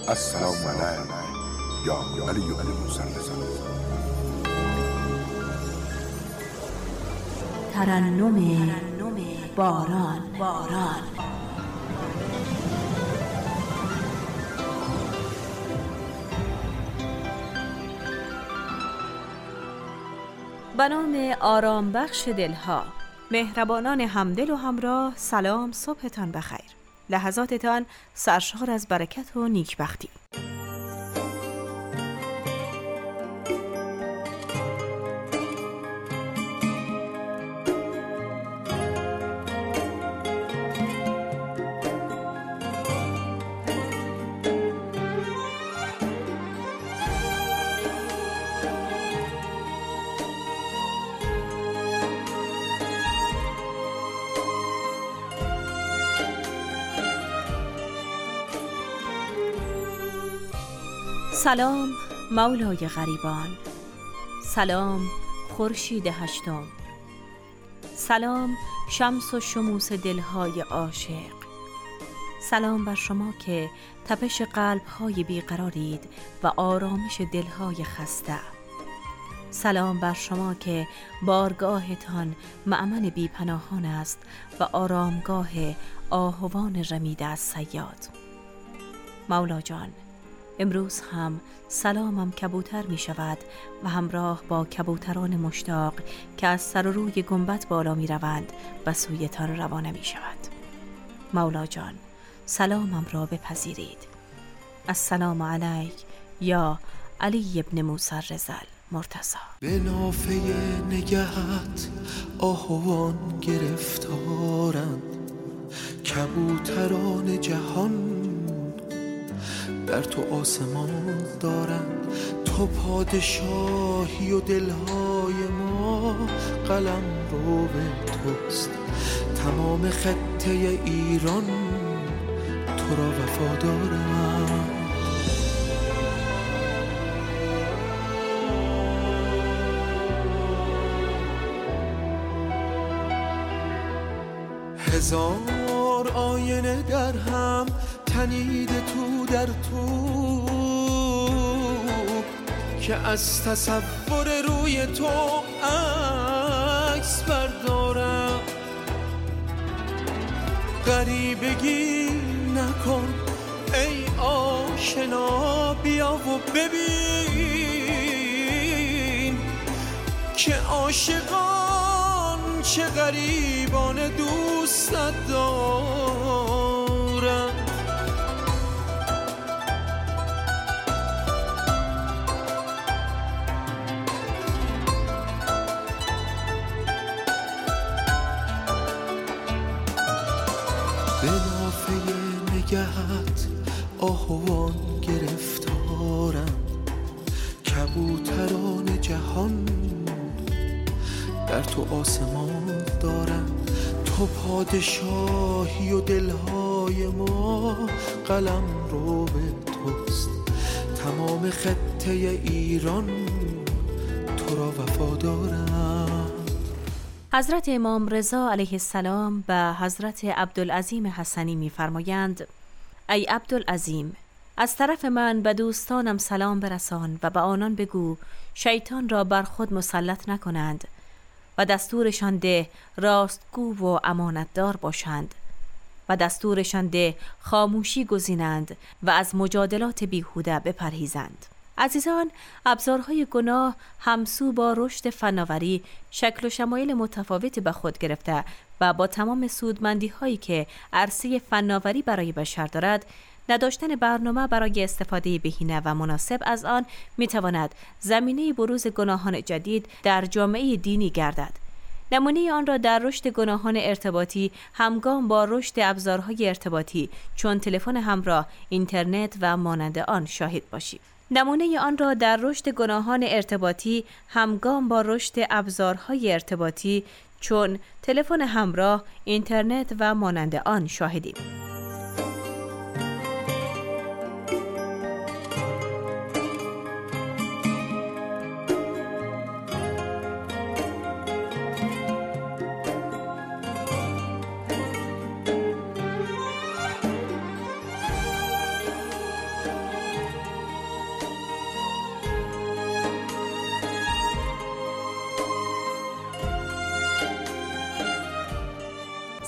السلام علیک یا علی بن موسی الرضا. ترنم باران. به نام آرام بخش دلها، مهربانان همدل و همراه، سلام، صبحتان بخیر، لحظاتتان سرشار از برکت و نیکبختی. سلام مولای غریبان، سلام خورشید هشتم، سلام شمس و شموس دلهای عاشق، سلام بر شما که تپش قلبهای بیقرارید و آرامش دلهای خسته، سلام بر شما که بارگاهتان مأمن بیپناهان است و آرامگاه آهوان رمیده از صیاد. مولا جان، امروز هم سلامم کبوتر می شود و همراه با کبوتران مشتاق که از سر و روی گنبد بالا می روند به سویتان روانه می شود. مولا جان، سلامم را بپذیرید. السلام علیک یا علی بن موسی الرضا مرتضی. به نافه نگهت آهوان گرفتارند، کبوتران جهان در تو آسمان دارند. تو پادشاهی و دلهای ما قلم رو به توست. تمام خطه ایران تو را وفادارند. هزار آینه در هم تنیده تو در تو، که از تصور روی تو عکس بردارم. غریبگی نکن ای آشنا، بیا و ببین که عاشقان چه غریبان دوستت دارم. به نافه نگهت آهوان گرفتارند، کبوتران جهان در تو آسمان دارند. تو پادشاهی و دلهای ما قلم رو به توست. تمام خطه ایران تو را وفادارند. حضرت امام رضا علیه السلام به حضرت عبدالعظیم حسنی می‌فرمایند: ای عبدالعظیم، از طرف من به دوستانم سلام برسان و به آنان بگو شیطان را بر خود مسلط نکنند و دستورشان ده راستگو و امانتدار باشند و دستورشان ده خاموشی گزینند و از مجادلات بیهوده بپرهیزند. عزیزان، ابزارهای گناه همسو با رشد فناوری شکل و شمایل متفاوتی به خود گرفته و با تمام سودمندی هایی که عرصه فناوری برای بشر دارد، نداشتن برنامه برای استفاده بهینه و مناسب از آن میتواند زمینه بروز گناهان جدید در جامعه دینی گردد. نمونه آن را در رشد گناهان ارتباطی همگام با رشد ابزارهای ارتباطی چون تلفن همراه، اینترنت و مانند آن شاهد باشید. نمونه آن را در رشد گناهان ارتباطی همگام با رشد ابزارهای ارتباطی چون تلفن همراه، اینترنت و مانند آن شاهدیم.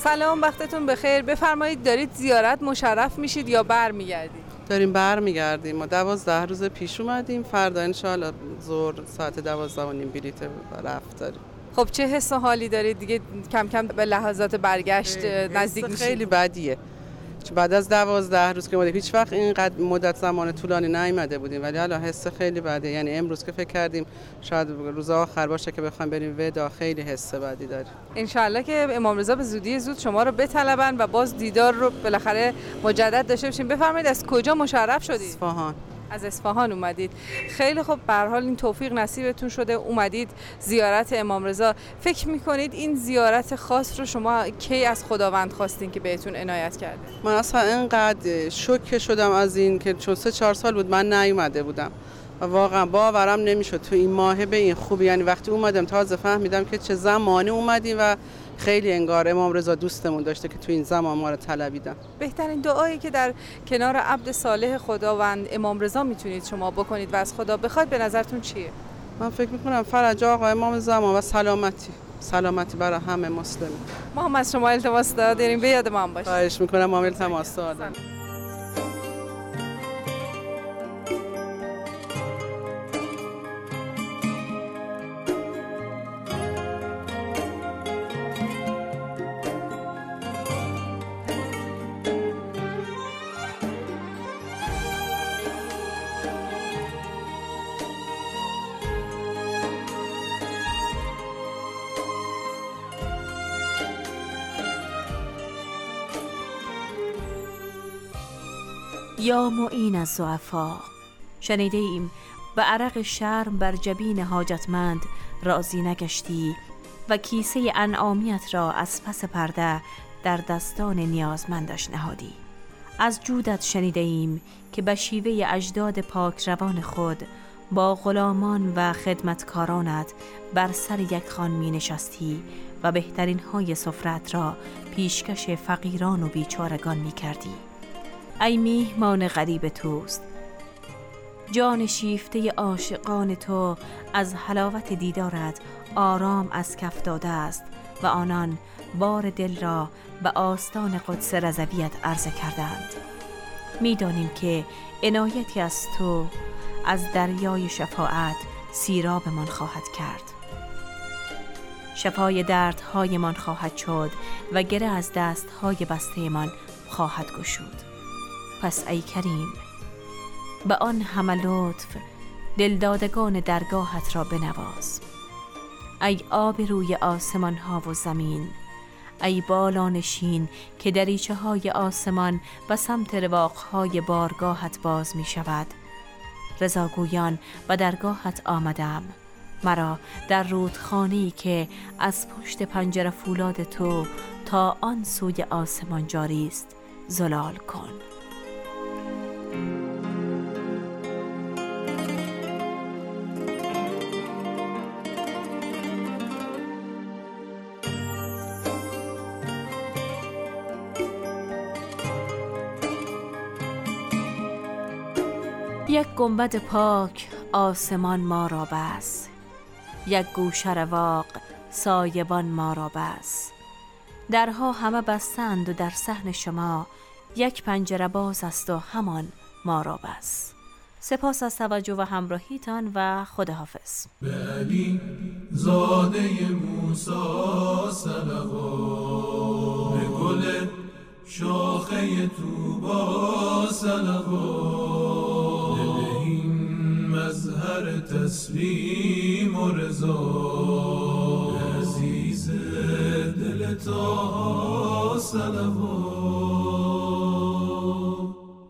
سلام، وقتتون بخیر. بفرمایید دارید زیارت مشرف میشید یا برمیگردید؟ داریم برمیگردیم. ما 12 روز پیش اومدیم، فردا انشاءالله ظهر ساعت 12:30 بلیت رفت داریم. خب چه حس و حالی دارید؟ دیگه کم کم به لحظات برگشت نزدیک میشید. خیلی بدیه. بعد از 12 روز که ما هیچ وقت اینقدر مدت زمان طولانی نیومده بودیم، ولی الان حس خیلی بده. یعنی امروز که فکر کردیم شاید روز آخر باشه که بخوایم بریم ودا، خیلی حس بدی داریم. انشالله که امام رضا به زودی زود شما رو بطلبن و باز دیدار رو بالاخره مجدد داشته باشیم. بفرمایید از کجا مشرف شدید؟ اصفهان. از اصفهان اومدید. خیلی خوب، به هر حال این توفیق نصیبتون شده، اومدید زیارت امام رضا. فکر میکنید این زیارت خاص رو شما کی از خداوند خواستین که بهتون عنایت کرده؟ من اصلا اینقدر شوکه شدم از این که چون 3-4 سال بود من نیومده بودم و واقعا باورم نمیشد تو این ماه به این خوبی. یعنی وقتی اومدم تازه فهمیدم که چه زمانی اومدیم و خیلی انگار امام رضا دوستمون داشته که تو این زمان ما رو طلبیدن. بهترین دعایی که در کنار عبد صالح خداوند امام رضا میتونید شما بکنید و از خدا بخواید به نظرتون چیه؟ من فکر میکنم فرج آقا امام زمان و سلامتی برای همه مسلمین. ما هم از شما التماس داریم به یاد ما هم باشید. خواهش میکنم، ما التماس دادم. یا معین از ضعفا، شنیده ایم به عرق شرم بر جبین حاجتمند راضی نگشتی و کیسه انعامیت را از پس پرده در دستان نیازمندش نهادی. از جودت شنیده ایم که به شیوه اجداد پاک روان خود با غلامان و خدمتکارانت بر سر یک خوان می نشستی و بهترین های سفرت را پیشکش فقیران و بیچارگان می کردی. ای میهمان غریب توست، جان شیفته عاشقان تو از حلاوت دیدارت آرام از کف داده است و آنان بار دل را به آستان قدس رضویت عرضه کردند. می‌دانیم که عنایتی از تو از دریای شفاعت سیرابمان خواهد کرد، شفای دردهایمان خواهد شد و گره از دستهای بسته‌مان خواهد گشود. پس ای کریم، به آن همه لطف دلدادگان درگاهت را بنواز. ای آب روی آسمان ها و زمین، ای بالانشین که دریچه های آسمان و سمت رواق های بارگاهت باز می شود. رضاگویان و درگاهت آمدم، مرا در رودخانه‌ای که از پشت پنجره فولاد تو تا آن سوی آسمان جاری است زلال کن. یک گنبد پاک آسمان ما را بس، یک گوشه رواق سایبان ما را بس. درها همه بستند و در صحن شما یک پنجره باز است و همان ما را بس. سپاس از توجه و همراهیتان و خداحافظ. به علی زاده موسی صلوات، به گل شاخه طوبی صلوات، بدهیم مظهر تسلیم و رضا، به عزیز دل طه صلوات.